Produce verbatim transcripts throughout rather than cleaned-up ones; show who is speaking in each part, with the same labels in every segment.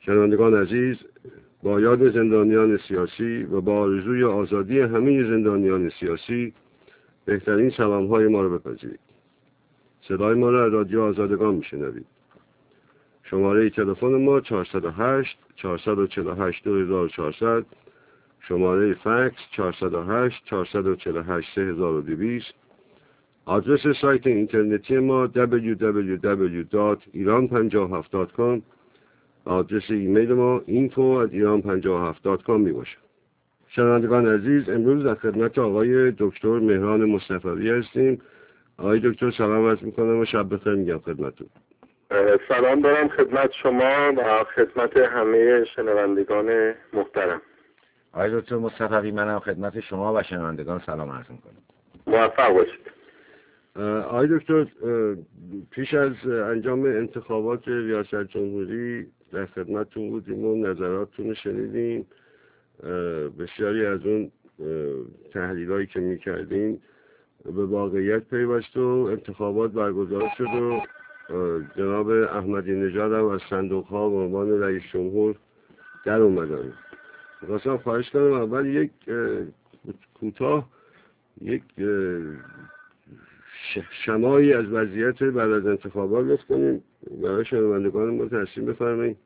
Speaker 1: شنوندگان عزیز، با یاد زندانیان سیاسی و با آرزوی آزادی همه زندانیان سیاسی بهترین سلام‌های ما را بپذیرید. صدای ما را از رادیو آزادگان میشنوید. شماره تلفن ما چهارصد و هشت چهارصد و چهل و هشت دو هزار و چهارصد، شماره فکس چهارصد و هشت چهارصد و چهل و هشت سه هزار و دویست، آدرس سایت اینترنتی ما دبلیو دبلیو دبلیو دات ایران پنجاه و هفت دات کام، آدرس ایمیل ما اینفو ات ایران پنجاه و هفت دات کام می باشد. شنوندگان عزیز، امروز در خدمت آقای دکتر مهران مصطفوی هستیم. آقای دکتر سلام عرض میکنم و شب بخیر میگم خدمتتون.
Speaker 2: سلام دارم خدمت شما و خدمت همه شنوندگان محترم.
Speaker 3: آقای دکتر مصطفوی، منم خدمت شما و شنوندگان سلام عرض میکنم.
Speaker 2: موفق باشید.
Speaker 1: آقای دکتر، پیش از انجام انتخابات ریاست جمهوری در خدمتتون بودیم و نظراتتون رو شنیدیم. بسیاری از اون تحلیلایی که میکردین به واقعیت پیوست و انتخابات برگزار شد و جناب احمدی نژاد هم از صندوق ها به عنوان رئیس جمهور در اومدن. خواستم خواهش کنم اول یک کوتاه یک شمایی از وضعیت بعد از انتخابات لطف کنیم برای شنوندگان ما ترسیم بفرمایید.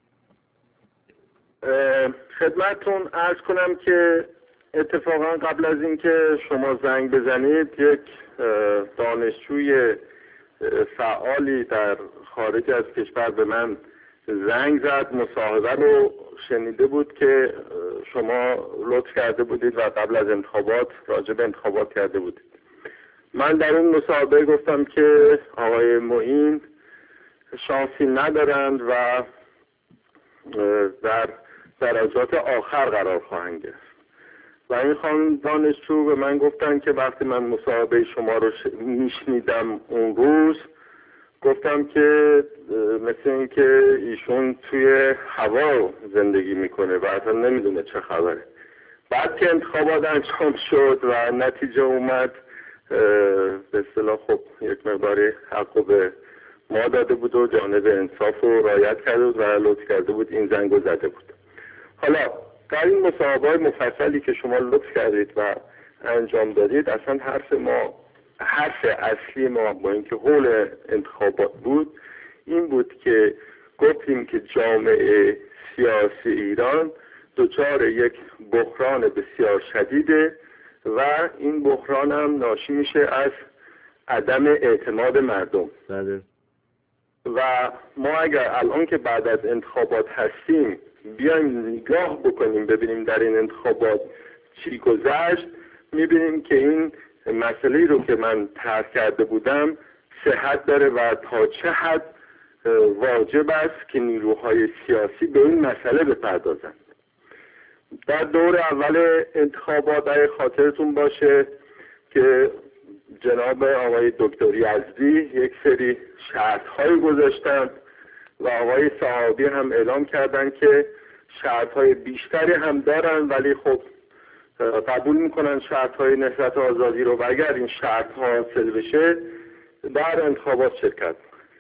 Speaker 2: خدمتتون عرض کنم که اتفاقا قبل از اینکه شما زنگ بزنید یک دانشجوی فعالی در خارج از کشور به من زنگ زد، مصاحبه رو شنیده بود که شما لطف کرده بودید و قبل از انتخابات راجع به انتخابات کرده بودید. من در اون مصاحبه گفتم که آقای معین شانسی ندارند و در درجات آخر قرار خواهند گرفت. و این خانم دانشجو به من گفتن که وقتی من مصاحبه شما رو ش... میشنیدم اون روز، گفتم که مثل این که ایشون توی هوا زندگی میکنه و اصلا نمیدونه چه خبره. بعد که انتخابات انجام شد و نتیجه اومد، به اصطلاح خب یک مقداری حق به ما داده بود و جانب انصاف رو رعایت کرده بود و لطف کرده بود این زنگ رو زده بود. حالا در این مصاحبه مفصلی که شما لطف کردید و انجام دادید، اصلا حرف ما حرف اصلی ما با اینکه حول انتخابات بود این بود که گفتیم که جامعه سیاسی ایران دچار یک بحران بسیار شدیده و این بحران هم ناشی میشه از عدم اعتماد مردم.
Speaker 1: بله.
Speaker 2: و ما اگر الان که بعد از انتخابات هستیم بیایم نگاه بکنیم ببینیم در این انتخابات چی گذشت، میبینیم که این مسئله رو که من طرح کرده بودم صحت داره و تا چه حد واجب است که نیروهای سیاسی به این مسئله بپردازند. در دور اول انتخابات اگه خاطرتون باشه که جناب آقای دکتر یزدی یک سری شرط‌های گذاشتن و آقای صحابی هم اعلام کردن که شرط‌های بیشتری هم دارن ولی خب قبول میکنن شرط‌های نهضت آزادی رو و اگر این شرط‌ها حاصل بشه در انتخابات شرکت.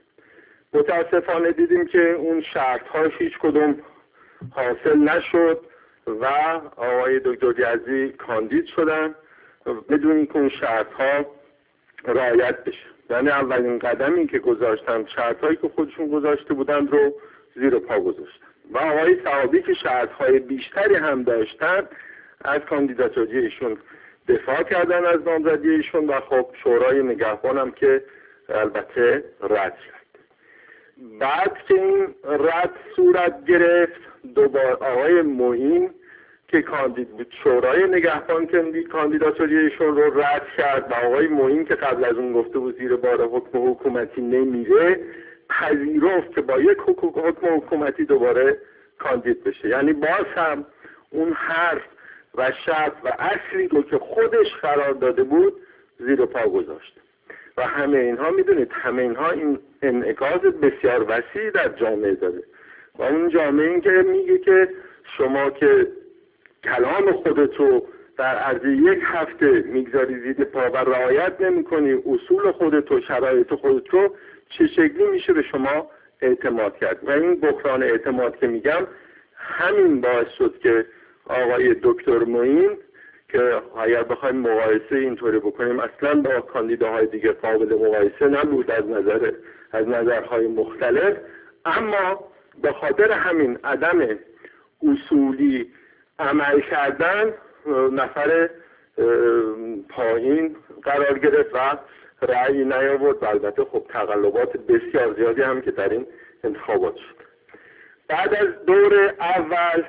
Speaker 2: متاسفانه دیدیم که اون شرط‌هاش هیچ کدوم حاصل نشد و آقای دکتر یزدی کاندید شدن بدون اینکه اون شرط‌ها رعایت بشه. یعنی اولین قدمی که گذاشتن شرط‌هایی که خودشون گذاشته بودن رو زیر پا گذاشتن و آقای صحابی که شرط‌های بیشتری هم داشتن از کاندیداتوری ایشون دفاع کردن از نامزدی ایشون و خب شورای نگهبان هم که البته رد شد. بعد که این رد صورت گرفت دوباره آقای معین که کاندید بود شورای نگهبان که کاندیداتوری ایشون رو رد کرد و آقای معین که قبل از اون گفته بود زیر بار حکم حکومتی نمیره پذیرفت که با یک حکم حکومتی دوباره کاندید بشه. یعنی باز هم اون حرف و شرط و اصلی رو که خودش قرار داده بود زیر پا گذاشت و همه اینها میدونید همه اینها این انعکاس بسیار وسیعی در جامعه داره و اون جامعه این که میگه که شما که کلام خودتو در عرض یک هفته میگذاری زیر پا و رعایت نمی کنی اصول خودتو شرایط خودتو چه شکلی میشه به شما اعتماد کرد و این بحران اعتماد که میگم همین باعث شد که آقای دکتر معین که اگر بخوایم مقایسه اینطوری بکنیم اصلا با کاندیداهای دیگه قابل مقایسه نبود از نظر از نظرهای مختلف، اما به خاطر همین عدم اصولی عمل کردن نفر پایین قرار گرفت و رأی نیاورد و البته خب تقلبات بسیار زیادی هم که در این انتخابات شد. بعد از دور اول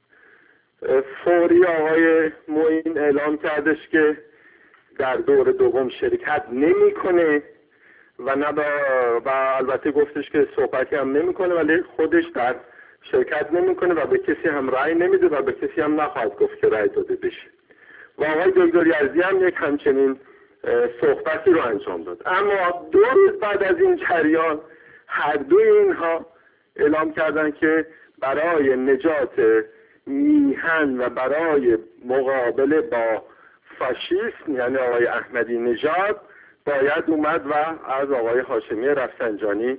Speaker 2: فوری آقای معین اعلام کردش که در دور دوم شرکت نمیکنه و نه و البته گفتش که صحبتی هم نمیکنه ولی خودش در شرکت نمیکنه و به کسی هم رأی نمیده و به کسی هم نخواهد گفت که رأی داده بشه. و آقای دکتر یزدی هم یک همچنین صحبتی رو انجام داد. اما دو روز بعد از این جریان هر دوی اینها اعلام کردن که برای نجات میهن و برای مقابله با فاشیسم یعنی آقای احمدی نژاد باید اومد و از آقای هاشمی رفسنجانی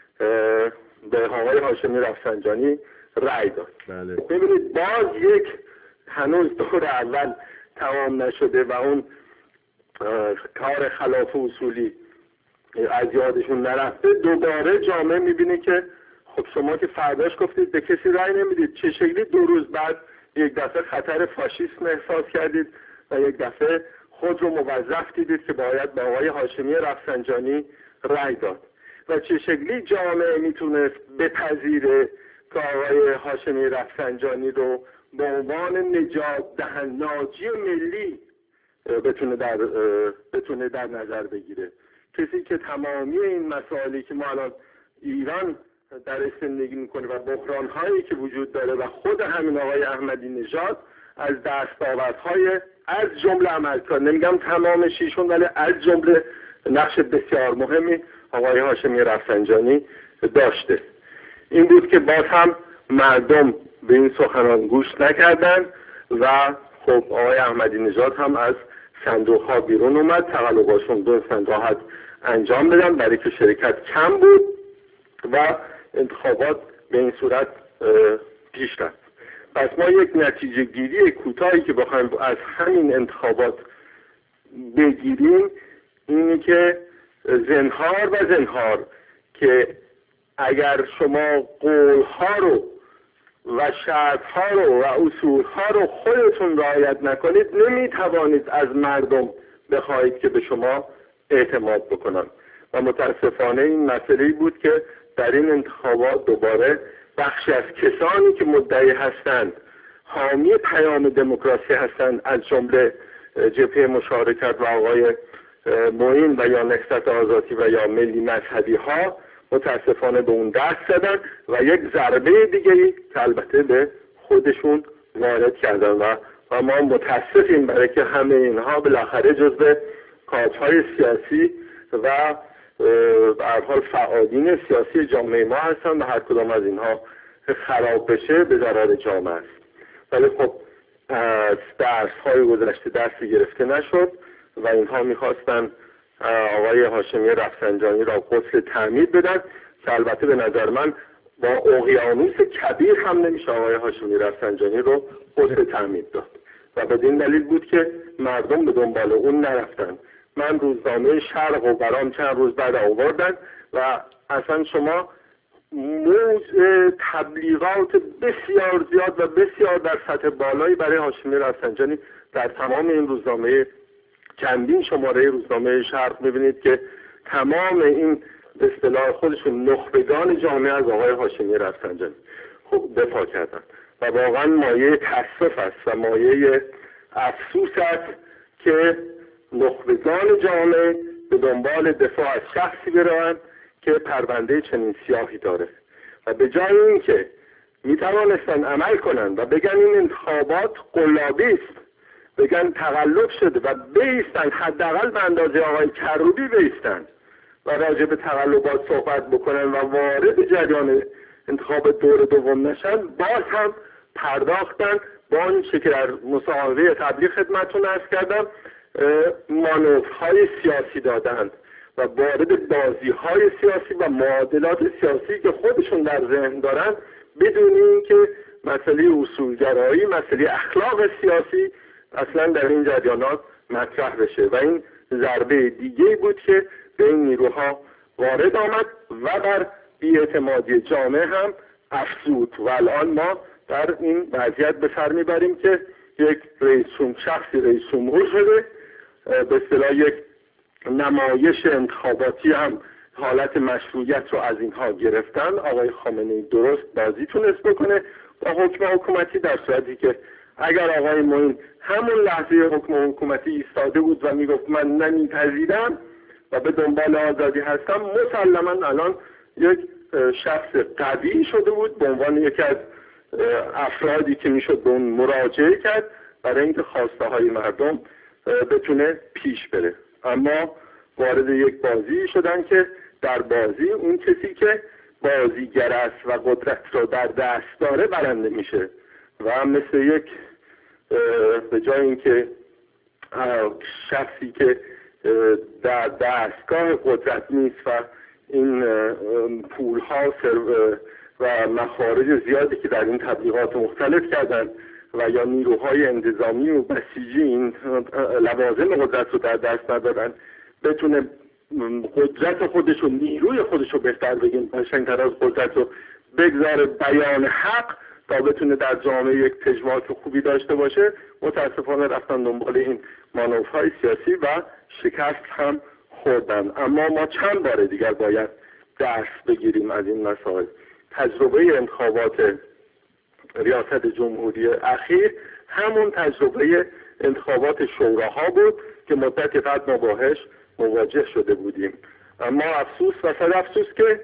Speaker 2: به آقای هاشمی رفسنجانی رأی داد.
Speaker 1: بله.
Speaker 2: ببینید باز یک هنوز دور اول تمام نشده و اون کار خلاف اصولی از یادشون نرفته، دوباره جامعه میبینه که خب شما که فرداش گفتید به کسی رأی نمیدید، چه شکلی دو روز بعد یک دفعه خطر فاشیسم احساس کردید و یک دفعه خود رو موظف دیدید که باید به آقای هاشمی رفسنجانی رأی داد و چه شکلی جامعه میتونه بپذیره که آقای هاشمی رفسنجانی رو به عنوان نجات دهنده ناجی ملی بتونه در بتونه در نظر بگیره. کسی که تمامی این مسائلی که ما الان ایران در زندگی میکنه و بحران هایی که وجود داره و خود همین آقای احمدی نژاد از دستاوردهای از جمله عملکرد، نمیگم تمام شیشون ولی از جمله نقش بسیار مهمی آقای هاشمی رفسنجانی داشته. این بود که باز هم مردم به این سخنان گوش نکردن و خب آقای احمدی نژاد هم از صندوق ها بیرون اومد، تقلباشون دونستن راحت انجام بدن برای که شرکت کم بود و انتخابات به این صورت پیش رفت. پس ما یک نتیجه گیری کوتاهی که بخوایم از همین انتخابات بگیریم اینی که زنهار و زنهار که اگر شما قولها رو و شرطها رو و اصولها رو خودتون رعایت نکنید نمیتوانید از مردم بخواهید که به شما اعتماد بکنن و متاسفانه این مسئله‌ای بود که در این انتخابات دوباره بخشی از کسانی که مدعی هستند حامی پیام دموکراسی هستند از جمله جبهه مشارکت و آقای معین و یا نهضت آزادی و یا ملی مذهبی ها متاسفانه به اون دست زدن و یک ضربه دیگری که البته به خودشون وارد کردن و و ما متاسفیم برای که همه اینها بالاخره جزو کادرهای سیاسی و به هر حال فعالین سیاسی جامعه ما هستن و هر کدام از اینها خراب بشه به ضرر جامعه است. ولی خب از درس های گذشته درسی گرفته نشد و اینها میخواستن آقای هاشمی رفسنجانی را غسل تعمید بدن که البته به نظر من با اقیانوس کبیر هم نمیشه آقای هاشمی رفسنجانی رو غسل تعمید داد و بدین دلیل بود که مردم به دنبال اون نرفتن. من روزنامه شرق و برام چند روز بعد آوردن و اصلا شما موز تبلیغات بسیار زیاد و بسیار در سطح بالایی برای هاشمی رفسنجانی در تمام این روزنامه چندین شماره روزنامه شرق میبینید که تمام این به اصطلاح خودشون نخبگان جامعه از آقای هاشمی رفسنجانی خب دفاع کردن و واقعا مایه تأسف است و مایه افسوس است که نخبگان جامعه به دنبال دفاع از شخصی بروند که پرونده چنین سیاهی داره و به جای اینکه میتوانستن عمل کنند و بگن این انتخابات قلابی است، بگن تقلب شده و بیستن، حداقل به اندازه آقای کروبی بیستن و راجع به تقلبات صحبت بکنن و وارد جریان انتخاب دور دوم نشن، باز هم پرداختن با این چه که در مصاحبه تبلیغ خدمتتون عرض کردم مانورهای سیاسی دادند و وارد بازی‌های سیاسی و معادلات سیاسی که خودشون در ذهن دارن بدون اینکه مسئله اصولگرایی، مسئله اخلاق سیاسی اصلا در این جریانات مطرح بشه و این ضربه دیگه بود که به این نیروها وارد آمد و بر بی‌اعتمادی جامعه هم افزود و الان ما در این وضعیت به سر میبریم که یک رئیس شخصی رئیس جمهور شده، به اصطلاح یک نمایش انتخاباتی هم حالت مشروعیت رو از اینها گرفتن. آقای خامنه‌ای درست بازی تونست بکنه با حکم حکومتی، در صورتی که اگر آقای معین همون لحظه حکم حکومتی ایستاده بود و میگفت من نمیپذیرم و به دنبال آزادی هستم، مسلما الان یک شخص قوی شده بود به عنوان یکی از افرادی که میشد به اون مراجعه کرد برای اینکه خواسته های مردم بتونه پیش بره. اما وارد یک بازی شدن که در بازی اون کسی که بازیگر است و قدرت رو در دست داره برنده میشه و مثل یک به جای اینکه شخصی که در دستگاه قدرت نیست و این پولها و مخارج زیادی که در این تبلیغات مختلف کردن و یا نیروهای انتظامی و بسیجی این لوازم قدرت رو در دست ندارن، بتونه قدرت خودش و نیروی خودش رو بهتر بگیم قشنگتر از قدرت رو بگذاره بیان حق تا بتونه در جامعه یک پژواک خوبی داشته باشه. متاسفانه رفتن دنبال این مانورهای سیاسی و شکست هم خوردن. اما ما چند بار دیگر باید درس بگیریم از این مسائل. تجربه انتخابات ریاست جمهوری اخیر همون تجربه انتخابات شوراها بود که مدت قبل ما باهاش مواجه شده بودیم. اما افسوس و صد افسوس که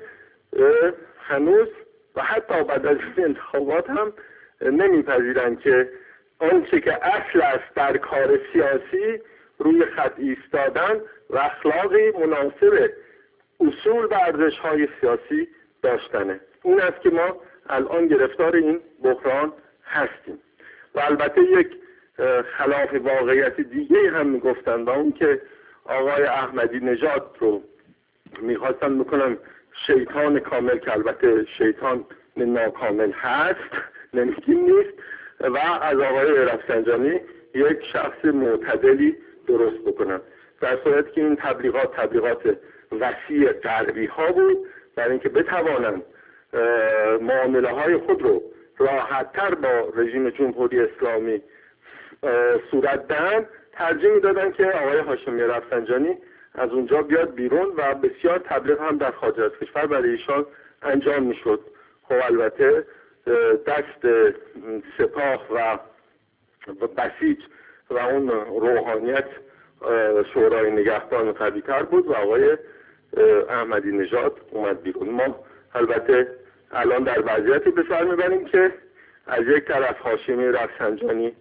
Speaker 2: هنوز و حتی بعد از این انتخابات هم نمیپذیرن که آنچه که اصل است در کار سیاسی روی خط ایستادن و اخلاقی مناسب اصول و ارزش‌های سیاسی داشتنه. اون است که ما الان گرفتار این بحران هستیم. و البته یک خلاف واقعیت دیگه هم میگفتن و اون که آقای احمدی نژاد رو میخواستن بکنن شیطان کامل، که البته شیطان ناکامل هست نمیگیم نیست، و از آقای رفسنجانی یک شخص معتدلی درست بکنن، در صورتی که این تبلیغات تبلیغات وسیع غربی ها بود برای اینکه بتوانند معامله های خود رو راحت‌تر با رژیم جمهوری اسلامی صورت دهند. ترجیح میدادن که آقای هاشمی رفسنجانی از اونجا بیاد بیرون و بسیار تبلیغ هم در خارج از کشور برای ایشان انجام میشد. خب البته دست سپاه و بسیج و اون روحانیت شورای نگهبان قوی‌تر بود و آقای احمدی نژاد اومد بیرون. ما البته الان در وضعیتی به سر میبریم که از یک طرف هاشمی رفسنجانی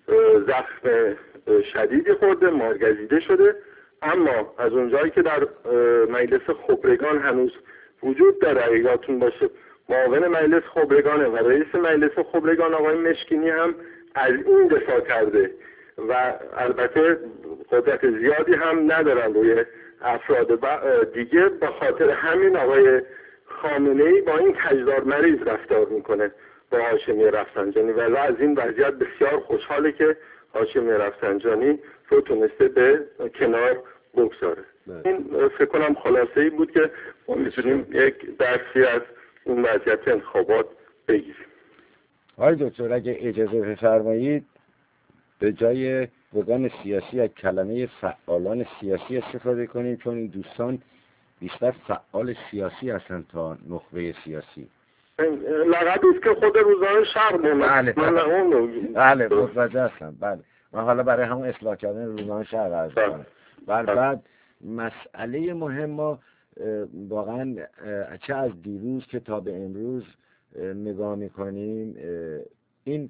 Speaker 2: زخم شدیدی خورده، مارگزیده شده، اما از اونجایی که در مجلس خبرگان هنوز وجود داره، یادتون باشه معاون مجلس خبرگانه و رئیس مجلس خبرگان آقای مشکینی هم از این دفاع کرده و البته قدرت زیادی هم ندارن روی افراد دیگه. به خاطر همین آقای خامنه‌ای با این کجدار مریض رفتار میکنه با هاشمی رفسنجانی و از این وضعیت بسیار خوشحاله که هاشمی رفسنجانی رو تونسته به کنار بگذاره. این فکر کنم خلاصه ای بود که ما میتونیم یک درسی از این وضعیت انتخابات بگیریم.
Speaker 3: آقای دکتر اگه اجازه بفرمایید به جای وگان سیاسی از کلمه فعالان سیاسی استفاده کنیم، چون این دوستان بیشتر فعال سیاسی هستن تا نخبه سیاسی.
Speaker 2: لقبی است که خود روزنامه شرق
Speaker 3: بله
Speaker 2: من اون
Speaker 3: بله متوجه هستم. بله من حالا برای همون اصلاح کردن روزنامه شرق عرض کنم. بله بعد مسئله مهم ما واقعا چه از دیروز که تا به امروز نگاه میکنیم، این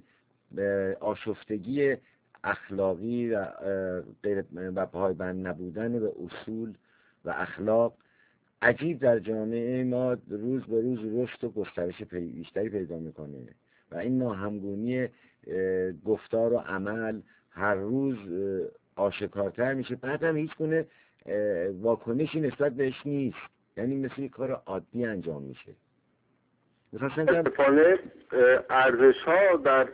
Speaker 3: آشفتگی اخلاقی و غیر و پایبند نبودن به اصول و اخلاق عجیب در جامعه ما روز به روز رشد و گسترش بیشتری پیدا میکنه و این ناهمگونی گفتار و عمل هر روز آشکارتر میشه. بعدم هیچ گونه واکنشی نسبت بهش نیست، یعنی مثل یک کار عادی انجام میشه.
Speaker 2: متاسفانه ارزش ها در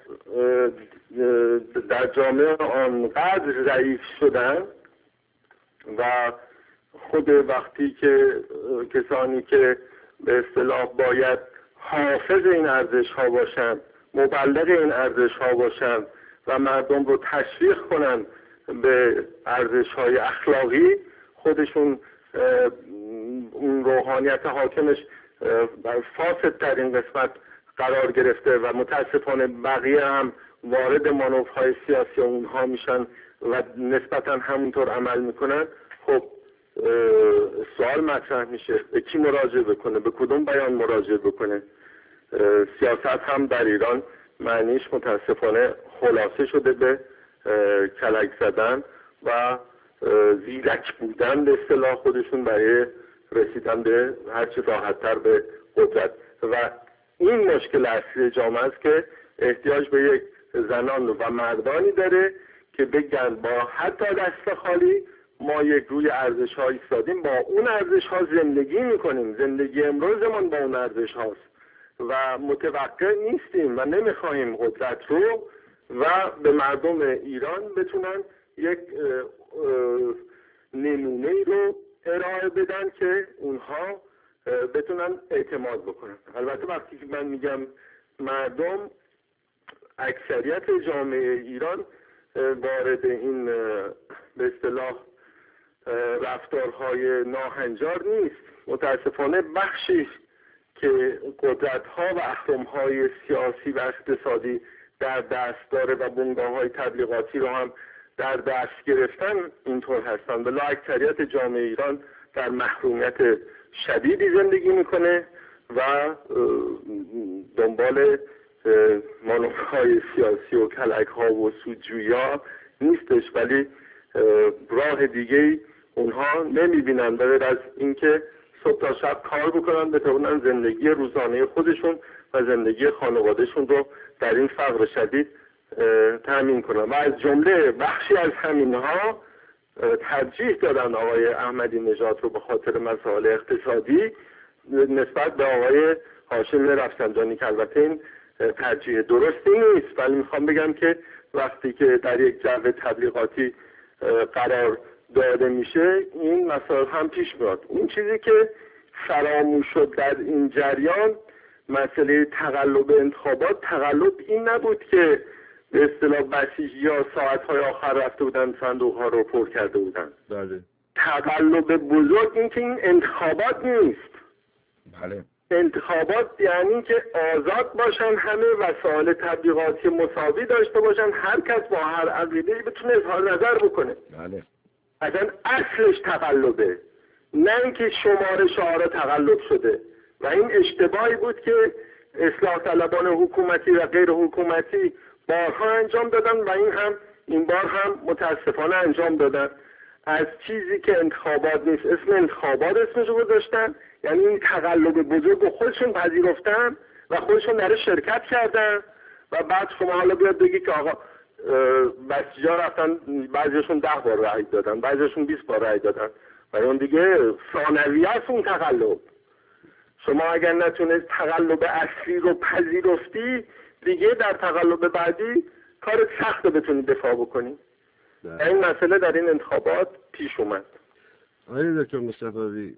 Speaker 2: در جامعه آنقدر ضعیف شدن و خود وقتی که کسانی که به اصطلاح باید حافظ این ارزش ها باشند، مبلغ این ارزش ها باشند و مردم رو تشویق کنند به ارزش های اخلاقی، خودشون اون روحانیت حاکمش فاسد در این قسمت قرار گرفته و متاسفانه بقیه هم وارد مانورهای سیاسی اونها میشن و نسبتا همونطور عمل میکنن. خب سوال مطرح میشه به کی مراجعه بکنه، به کدوم بیان مراجعه بکنه؟ سیاست هم در ایران معنیش متاسفانه خلاصه شده به کلک زدن و زیرک بودن به اصطلاح خودشون برای رسیدن به هرچی راحت‌تر به قدرت. و این مشکل اصلی جامعه است که احتیاج به یک زنان و مردانی داره که بگن با حتی دست خالی ما یک روی ارزش ها ایستادیم، با اون ارزش ها زندگی میکنیم، زندگی امروزمان با اون ارزش هاست و متوقع نیستیم و نمیخواهیم قدرت رو و به مردم ایران بتونن یک نمونه رو ارائه بدن که اونها بتونن اعتماد بکنن. البته وقتی که من میگم مردم، اکثریت جامعه ایران وارد این به اصطلاح رفتارهای ناهنجار نیست. متاسفانه بخشی که قدرت‌ها و اهرم‌های سیاسی و اقتصادی در دست داره و بنگاه‌های تبلیغاتی رو هم در دست گرفتن اینطور هستن. ولی اکثریت جامعه ایران در محرومیت شدیدی زندگی میکنه و دنبال مانورهای سیاسی و کلک‌ها و سودجویی‌ها نیستش، ولی راه دیگه اونها نمیبینن غیر از اینکه صبح تا شب کار بکنن بتونن زندگی روزانه خودشون و زندگی خانوادهشون رو در این فقر شدید تامین کنن. و از جمله بخشی از همینها ترجیح دادن آقای احمدی نژاد رو به خاطر مسائل اقتصادی نسبت به آقای هاشم رفسنجانی که البته این ترجیح درستی نیست، ولی میخوام بگم که وقتی که در یک جو تبلیغاتی قرار داده میشه این مسائل هم پیش میاد. اون چیزی که فراموش شد در این جریان مسئله تقلب انتخابات. تقلب این نبود که به اصطلاح بسیجی‌ها ساعت‌های آخر رفته بودن صندوق‌ها رو پر کرده بودن.
Speaker 1: بله.
Speaker 2: تقلب بزرگ این که این انتخابات نیست.
Speaker 3: بله.
Speaker 2: انتخابات یعنی که آزاد باشن، همه وسایل تبلیغاتی مساوی داشته باشن، هر کس با هر عقیده‌ای بتونه اظهار نظر بکنه.
Speaker 3: بله.
Speaker 2: اصلا اصلش تقلبه، نه اینکه شمار شعار تقلب شده و این اشتباهی بود که اصلاح طلبان حکومتی و غیر حکومتی بارها انجام دادن و این هم این بار هم متاسفانه انجام دادن. از چیزی که انتخابات نیست اسم انتخابات اسمشو گذاشتن، یعنی این تقلب بزرگ خودشون پذیرفتن و خودشون در شرکت کردن و بعد شما حالا بیاد بگی که آقا بسیجا رفتن بعضیشون ده بار رأی دادن، بعضیشون بیست بار رأی دادن و اون دیگه ثانویه است اون تقلب. شما اگر نتونست تقلب اصلی رو پذیرفتی دیگه در تقلب بعدی کارت سخته بتونی دفاع بکنی. این مسئله در این انتخابات پیش اومد.
Speaker 1: آقای دکتر مصطفی،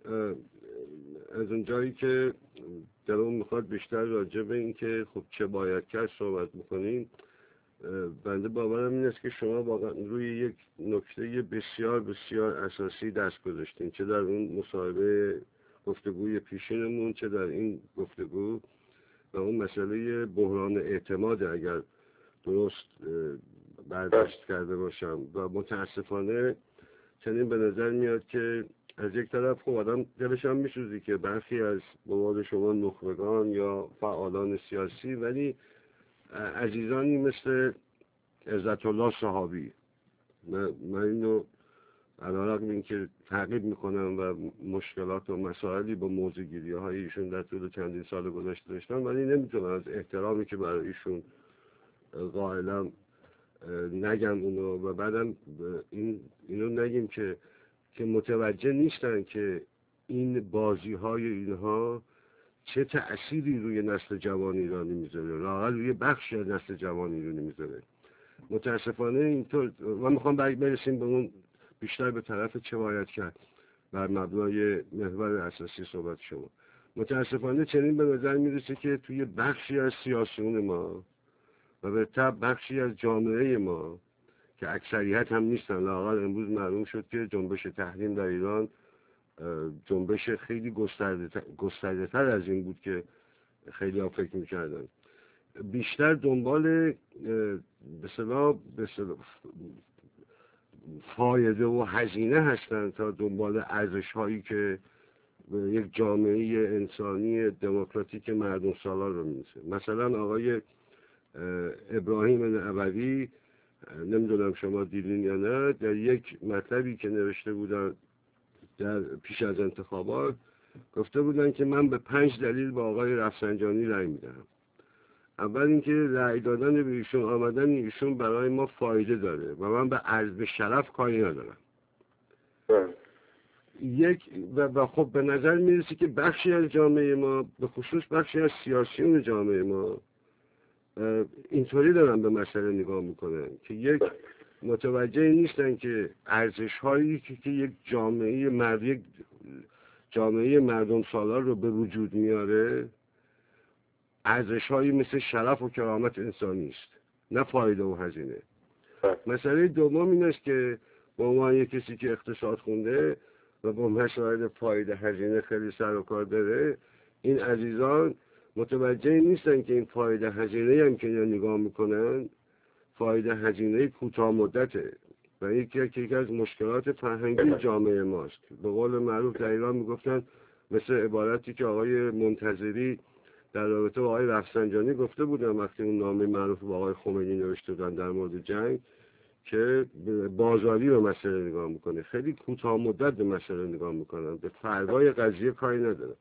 Speaker 1: از اونجایی که دلم میخواد بیشتر راجع به این که خب چه باید کرد صحبت بکنیم، بنده باورم این است که شما واقعا روی یک نکته بسیار بسیار اساسی دست گذاشتین، چه در اون مصاحبه گفتگوی پیشینمون چه در این گفتگو، و اون مسئله بحران اعتماد اگر درست برداشت کرده باشم. و متاسفانه چنین به نظر میاد که از یک طرف خب آدم دلش هم میسوزی که برخی از بواد شما نخبگان یا فعالان سیاسی، ولی عزیزانی مثل عزت الله صحابی، من اینو علیرغم اینکه تعقیب میکنم و مشکلات و مسائلی با موضوع گیری های ایشون در طول چندین سال گذشته داشتم، ولی نمیتونم از احترامی که برای ایشون قائلم نگم اونو و بعدم این اینو نگیم که که متوجه نیستن که این بازی های اینها چه تأثیری روی نسل جوان ایرانی میذاره، لااقل روی بخشی از نسل جوان ایرانی میذاره. متاسفانه اینطور ما میخوام برسیم به اون بیشتر به طرف چه باید کرد بر مبنای محور اساسی صحبت شما. متاسفانه چنین به نظر میرسه که توی بخشی از سیاسیون ما و به طب بخشی از جامعه ما که اکثریت هم نیستن، لااقل امروز معلوم شد که جنبش تحریم در ایران جنبش خیلی گسترده تر از این بود که خیلی ها فکر میکردن، بیشتر دنبال به اصطلاح فایده و هزینه هستن تا دنبال ارزش هایی که یک جامعه انسانی دموکراتیک مردم سالار رو می‌نویسه. مثلا آقای ابراهیم نعوی، نمیدونم شما دیدین یا نه، در یک مطلبی که نوشته بودن در پیش از انتخابات گفته بودن که من به پنج دلیل با آقای رفسنجانی رأی میدم. اول اینکه رأی دادن به ایشون، آمدن ایشون برای ما فایده داره و من به عرض به شرف کاری ندارم. یک و خب به نظر میرسه که بخشی از جامعه ما، به خصوص بخشی از سیاسیون جامعه ما، اینطوری دارن به مسئله نگاه میکنن که یک متوجه نیستن که ارزش هایی که, که یک جامعه مرد یک جامعه مردم سالار رو به وجود میاره ارزش هایی مثل شرف و کرامت انسانی است، نه فایده و هزینه. مسئله دوم این است که با عنوان یک کسی که اقتصاد خونده و با مسائل فایده هزینه خیلی سر و کار داره، این عزیزان متوجه نیستن که این فایده هزینه هم که نگاه میکنن فایده هزینه کوتاه مدته و یکی یکی از مشکلات فرهنگی جامعه ماست. به قول معروف در ایران میگفتن، مثل عبارتی که آقای منتظری در رابطه با آقای رفسنجانی گفته بودن وقتی اون نامه معروف با آقای خمینی نوشته بودن در مورد جنگ، که بازاری به مسئله نگاه میکنه، خیلی کوتاه مدت به مسئله نگاه میکنن، به فردای قضیه کاری نداره.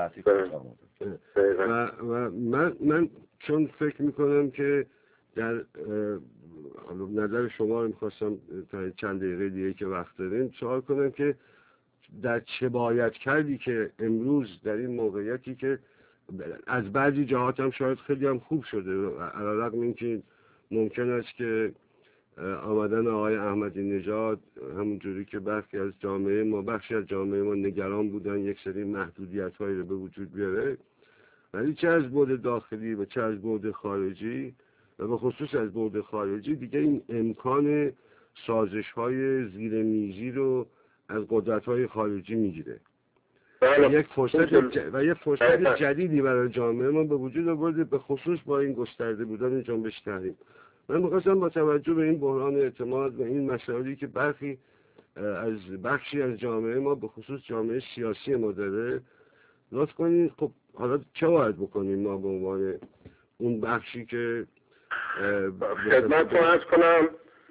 Speaker 1: و, و من, من چون فکر میکنم که در نظر شما رو میخواستم تا چند دقیقه دیگه که وقت داریم سوال کنم که در چه باید کردی که امروز در این موقعیتی که از بعضی جهات هم شاید خیلی هم خوب شده، علیرغم اینکه ممکن است که آمدن آقای احمدی نژاد همونجوری که برخی از جامعه ما بخشی از جامعه ما نگران بودن یک سری محدودیت هایی رو به وجود بیاره، ولی چه از بعد داخلی و چه از بعد خارجی و به خصوص از بعد خارجی دیگه این امکان سازش های زیر میزی رو از قدرت های خارجی میگیره و یک فرصت ج... و یک فرصت جدیدی برای جامعه ما به وجود آورده، به خصوص با این گسترده بودن جنبش تحریم. من می‌خواستم با توجه به این بحران اعتماد و این مسائلی که برخی از بخشی از جامعه ما به خصوص جامعه سیاسی ما داره لطف کنید، خب حالا چه باید بکنیم ما به عنوان اون بخشی که
Speaker 2: خدمت رو عرض کنم.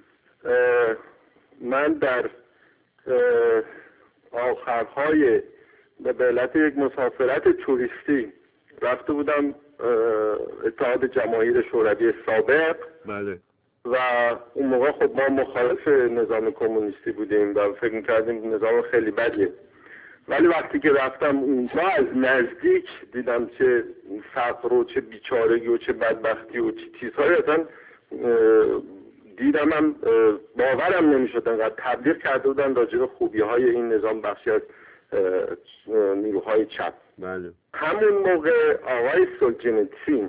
Speaker 2: من در آخرهای به علت یک مسافرت توریستی رفته بودم اتحاد جماهیر شوروی سابق.
Speaker 1: بله.
Speaker 2: و اون موقع خب ما مخالف نظام کمونیستی بودیم و فکر می‌کردیم نظام خیلی بدیه، ولی وقتی که رفتم اونجا از نزدیک دیدم چه فقر و چه بیچارگی و چه بدبختی و چه چیزهایی اصلا دیدم، هم باورم نمی‌شد انقدر تبلیغ کرده بودن راجع به خوبی‌های این نظام بخشی از نیروهای چپ.
Speaker 1: بله.
Speaker 2: همون موقع آقای سولجنیتسین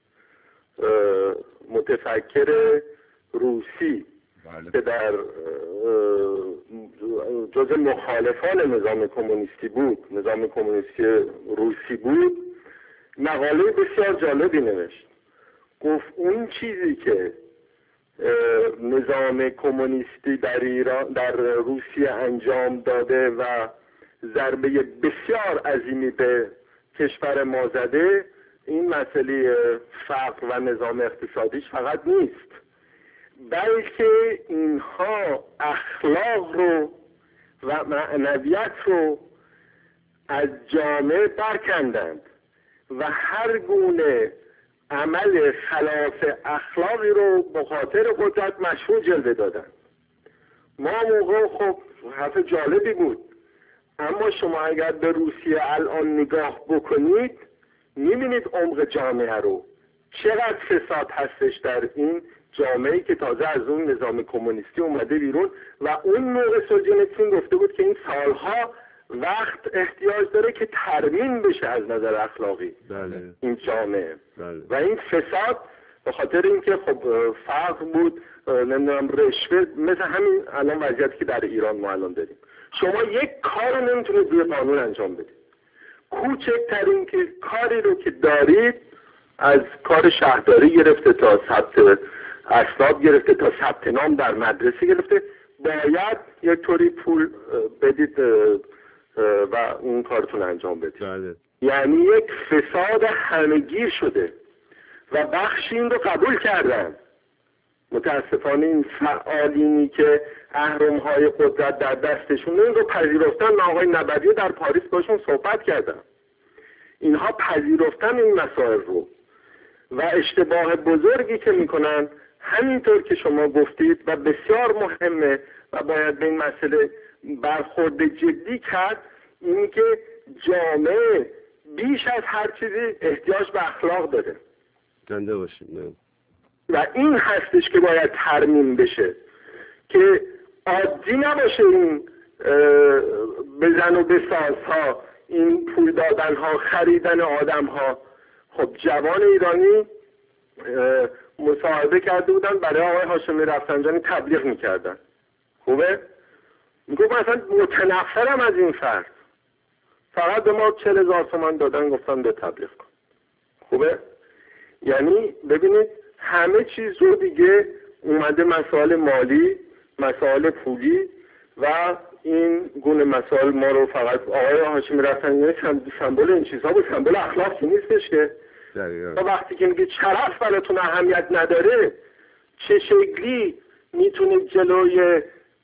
Speaker 2: متفکر روسی
Speaker 1: بله.
Speaker 2: که در جزء مخالفان نظام کمونیستی بود، نظام کمونیستی روسی بود، مقاله بسیار جالبی نوشت. گفت اون چیزی که نظام کمونیستی در ایران در روسیه انجام داده و ضربه بسیار عظیمی به کشور ما زده، این مسئله فقر و نظام اقتصادیش فقط نیست، بلکه اینها اخلاق رو و معنویت رو از جامعه برکندند و هر گونه عمل خلاف اخلاقی رو به خاطر قدرت مشروع جلوه دادن. ما موقع خب حرف جالبی بود، اما شما اگر به روسیه الان نگاه بکنید میبینید عمق جامعه رو، چقدر فساد هستش در این جامعه‌ای که تازه از اون نظام کمونیستی اومده بیرون. و اون موقع سولجنیتسین گفته بود که این سالها وقت احتیاج داره که ترمیم بشه از نظر اخلاقی
Speaker 1: بله.
Speaker 2: این جامعه.
Speaker 1: بله.
Speaker 2: و این فساد به خاطر اینکه خب فقر بود، نمیدونم رشوه، مثل همین الان وضعیتی که در ایران ما الان داریم. شما یک کار رو نمیتونید روی قانون انجام بدید. کوچکترین که کاری رو که دارید، از کار شهرداری گرفته تا ثبت اسناد گرفته تا ثبت نام در مدرسه گرفته، باید یک طوری پول بدید و اون کارتون انجام بدید.
Speaker 1: بله.
Speaker 2: یعنی یک فساد همه‌گیر شده و بخشی این رو قبول کردن. متاسفانه این فعالینی که اهرم‌های قدرت در دستشون این رو پذیرفتن. من آقای نبوی در پاریس باشون صحبت کردم. اینها پذیرفتن این مسائل رو و اشتباه بزرگی که میکنن همینطور که شما گفتید و بسیار مهمه و باید به این مسئله برخورد جدی کرد، اینی که جامعه بیش از هر چیزی احتیاج به اخلاق داره.
Speaker 1: زنده باشیم.
Speaker 2: و این هستش که باید ترمیم بشه که عادی نباشه این بزن و بسازها، این پول دادن ها، خریدن آدم ها. خب جوان ایرانی مصاحبه کرده بودن برای آقای هاشمی رفسنجانی تبلیغ میکردن. خوبه؟ میگو مثلا متنفرم از این فرد، فقط به ما چهل هزار تومان دادن گفتن به تبلیغ کن. خوبه؟ یعنی ببینید همه چیز رو دیگه اومده مسائل مالی، مسائل پولی و این گونه مسائل ما رو فقط آقای هاشمی رفسنجانی سمبل این چیزها بود، سمبل اخلاق که نیستش که. و وقتی که میگه شرف براتون اهمیت نداره، چه شکلی میتونید جلوی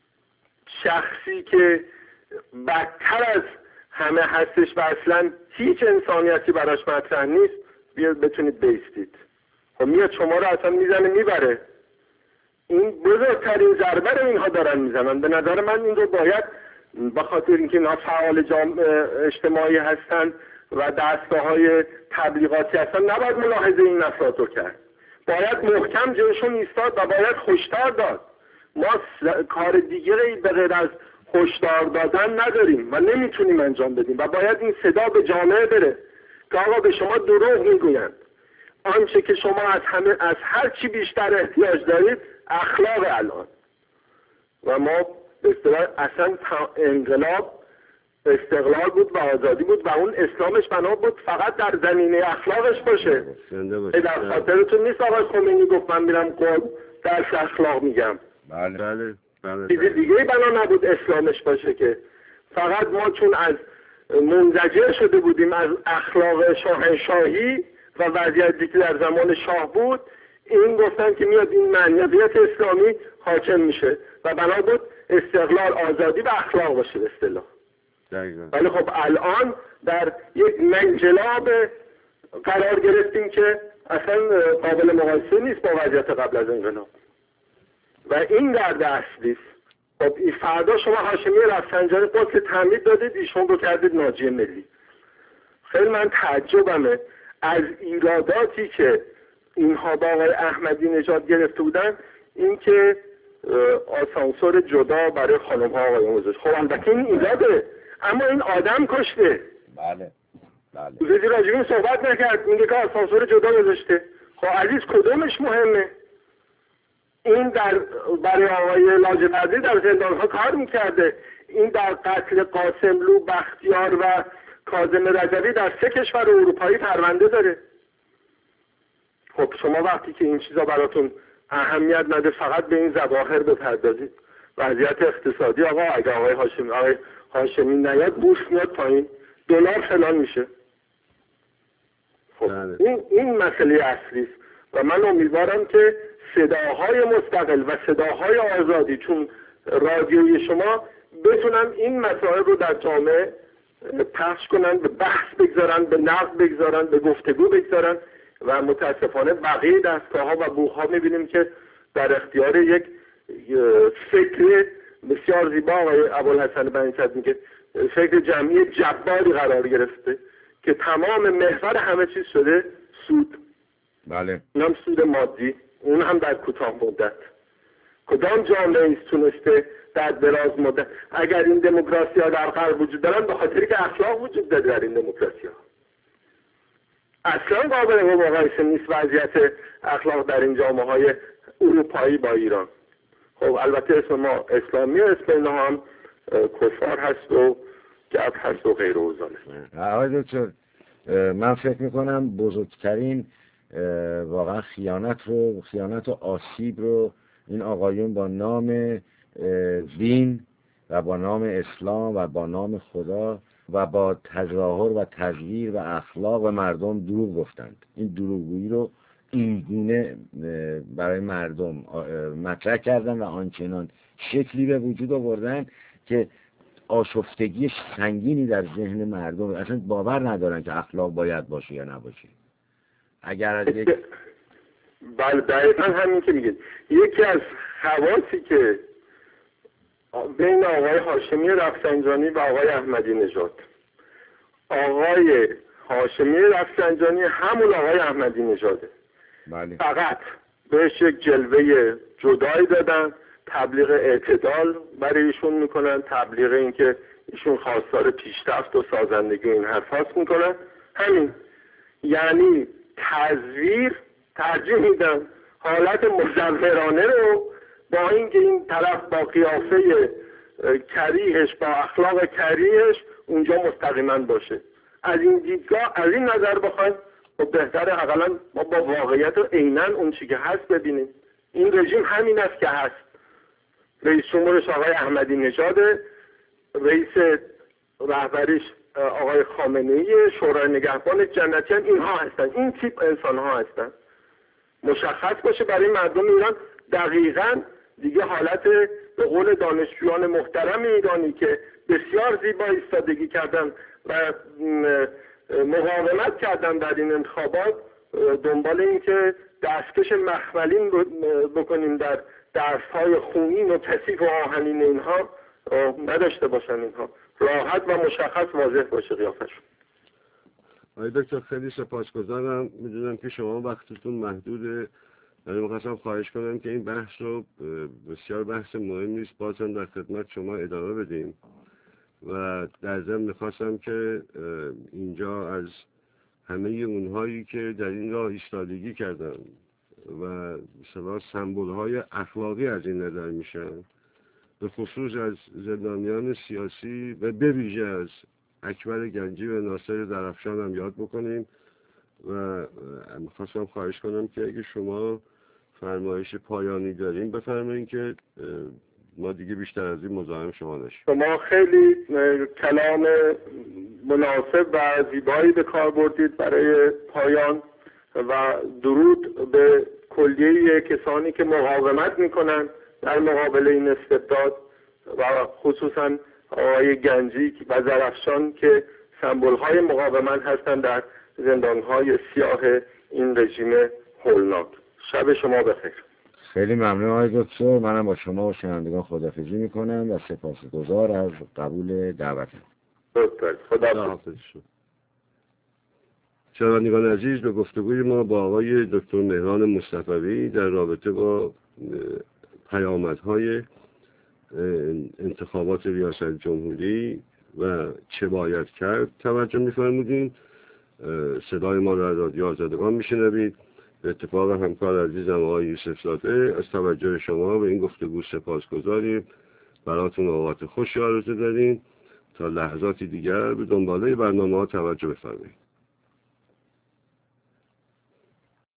Speaker 2: شخصی که بدتر از همه هستش و اصلا هیچ انسانیتی براش مطرح نیست بیاد بتونید بیستید؟ خب میاد شما رو اصلا میزنه میبره. این بزرگترین ضربه رو اینها دارن میزنن. به نظر من این رو باید به خاطر اینکه اینا فعال اجتماعی هستن و دستگاه‌های تبلیغاتی هستن نباید ملاحظه این افراد رو کرد. باید محکم جلوشون ایستاد و باید هشدار داد. ما کار دیگری به غیر از هشدار دادن نداریم و نمیتونیم انجام بدیم و باید این صدا به جامعه بره که آقا به شما دروغ میگویند. آنچه که شما از همه از هر چی بیشتر احتیاج دارید اخلاق الان. و ما به اصطلاح اصلا انقلاب استقلال بود و آزادی بود و اون اسلامش بنا بود فقط در زمینه اخلاقش باشه. در خاطرتون نیست آقای خمینی گفت من میرم قم درس اخلاق میگم.
Speaker 1: بله بله بله.
Speaker 2: چیز دیگه بنا نبود اسلامش باشه که فقط ما چون از منزجر شده بودیم از اخلاق شاهنشاهی و وضعیتی که در زمان شاه بود، این گفتن که میاد این معنویت اسلامی حاکم میشه و بنا بود استقلال آزادی و اخلاق باشه به اصطلاح. ولی خب الان در یک منجلاب قرار گرفتیم که اصلا قابل مقایسه نیست با وضعیت قبل از انقلاب و این درد اصلی است. خب این فردا شما هاشمی رفسنجانی قتل تعمید دادید، ایشون رو کردید ناجی ملی. خیلی من تعجبمه از ایراداتی که اینها با آقای احمدی نژاد گرفته بودن، این که آسانسور جدا برای خانم ها آقایون گذاشت. خب البته این ایراده، اما این آدم کشته.
Speaker 3: بله بله.
Speaker 2: روزی راجبین صحبت نکرد، میگه که آسانسور جدا گذاشته. خب عزیز کدومش مهمه؟ این در برای آقای لاجوردی در زندانها کار میکرده، این در قتل قاسملو، بختیار و کاظم رجبی در سه کشور اروپایی پرونده داره. خب شما وقتی که این چیزا براتون اهمیت نده فقط به این ظواهر بپردازید. وضعیت اقتصادی آقا اگه آقای هاشمی آقای هاشمی نیاد بورس میاد پایین، دلار فلان میشه. خب این این مسئله اصلی است و من امیدوارم که صداهای مستقل و صداهای آزادی چون رادیوی شما بتونن این مسائل رو در جامعه پخش کنن، به بحث بگذارن، به نقد بگذارن، به گفتگو بگذارن و متاسفانه بقیه دستگاه‌ها و بوها می‌بینیم که در اختیار یک فکر بسیار زیبا آقای ابوالحسن بنی‌صدر میگه فکر جمعی جباری قرار گرفته که تمام محور همه چیز شده سود.
Speaker 3: بله.
Speaker 2: این هم سود مادی، اون هم در کوتاه مدت. کدام جامعه ایست تونسته در دراز مدت؟ اگر این دموکراسی ها در غرب وجود دارن به خاطری که اخلاق وجود داره در این دموکراسی ها. اصلا قابل مقایسه نیست وضعیت اخلاق در این جامعه های اروپایی با ایران. خب البته اسم ما اسلامی، اسم اینها هم کفار هست و جبر هست و غیر اوزانه.
Speaker 3: آقای دکتر، من فکر میکنم بزرگترین واقعا خیانت رو خیانت و آسیب رو این آقایون با نام دین و با نام اسلام و با نام خدا و با تظاهر و تزویر و اخلاق و مردم دروغ گفتند. این دروغگویی رو این گونه برای مردم مطرح کردن و آنچنان شکلی به وجود آوردن که آشفتگی سنگینی در ذهن مردم، اصلا باور ندارن که اخلاق باید باشه یا نباشه. اگر از یک
Speaker 2: بله دقیقا همین که میگید. یکی از خواصی که بین آقای هاشمی رفسنجانی و آقای احمدی نژاد، آقای هاشمی رفسنجانی همون آقای احمدی نژاده.
Speaker 3: بله.
Speaker 2: فقط بهش یک جلوه جدایی دادن، تبلیغ اعتدال برای ایشون میکنن، تبلیغ این که ایشون خواستار پیشرفت و سازندگی این حرفاست میکنن. همین، یعنی تزویر ترجیح میدن حالت مزورانه رو، با اینکه این طرف با قیافه کریهش با اخلاق کریهش اونجا مستقیما باشه. از این دیدگاه، از این نظر بخوایم، خب بهتره حداقل ما با واقعیت و عیناً اون چی که هست ببینیم. این رژیم همین است که هست. رئیس جمهورش آقای احمدی نژاده، رئیس رهبریش آقای خامنه‌ای، شورای نگهبان جنتیان، اینها هستن. این تیپ انسان ها هستن. مشخص باشه برای مردم ایران دقیقاً دیگه حالت، به قول دانشجویان محترم ایرانی که بسیار زیبا ایستادگی کردن و مقاومت کردن در این انتخابات، دنبال این که دستکش مخملین بکنیم در درس‌های خونین و کثیف و آهنین اینها نداشته باشن. اینها راحت و مشخص واضح باشه قیافشون.
Speaker 1: آقای دکتر خیلی سپاسگزارم. میدونم که شما وقتتون محدوده، ولی می‌خواستم خواهش کنم که این بحث رو، بسیار بحث مهم نیست، بازم در خدمت شما ادامه بدیم. و در ضمن می‌خواستم که اینجا از همه اونهایی که در این راه ایستادگی کردن و مثلا سمبول‌های اخلاقی از این نظر میشن، به خصوص از زندانیان سیاسی و به ویژه از اکبر گنجی و ناصر درفشان هم یاد بکنیم. و میخواستم خواهش کنم که اگه شما فرمایش پایانی دارین بفرمایین که ما دیگه بیشتر از این مزاحم شما نشیم.
Speaker 2: شما خیلی کلام مناسب و زیبایی به کار بردید برای پایان و درود به کلیه کسانی که مقاومت میکنن در مقابل این استبداد و خصوصا آقای گنجی و درفشان که سمبول‌های مقاومت هستند در زندان‌های سیاه این رژیم هولناک. شب شما بخیر.
Speaker 3: خیلی ممنون آقای دکتر. منم با شما و شنوندگان خداحافظی میکنم و سپاسگزار از قبول دعوتم.
Speaker 2: خداحافظ.
Speaker 1: شنوندگان عزیز، به گفتگوی ما با آقای دکتر مهران مصطفوی در رابطه با پیامدهای انتخابات ریاست جمهوری و چه باید کرد توجه می‌فرمودین. صدای ما را از رادیو آزادگان میشنوید. به اتفاق همکار عزیزم آقای یوسف زاده از توجه شما به این گفتگو سپاسگزاریم. براتون اوقات خوشی آرزو داریم. تا لحظاتی دیگر به دنباله برنامه‌ها توجه بفرمایید.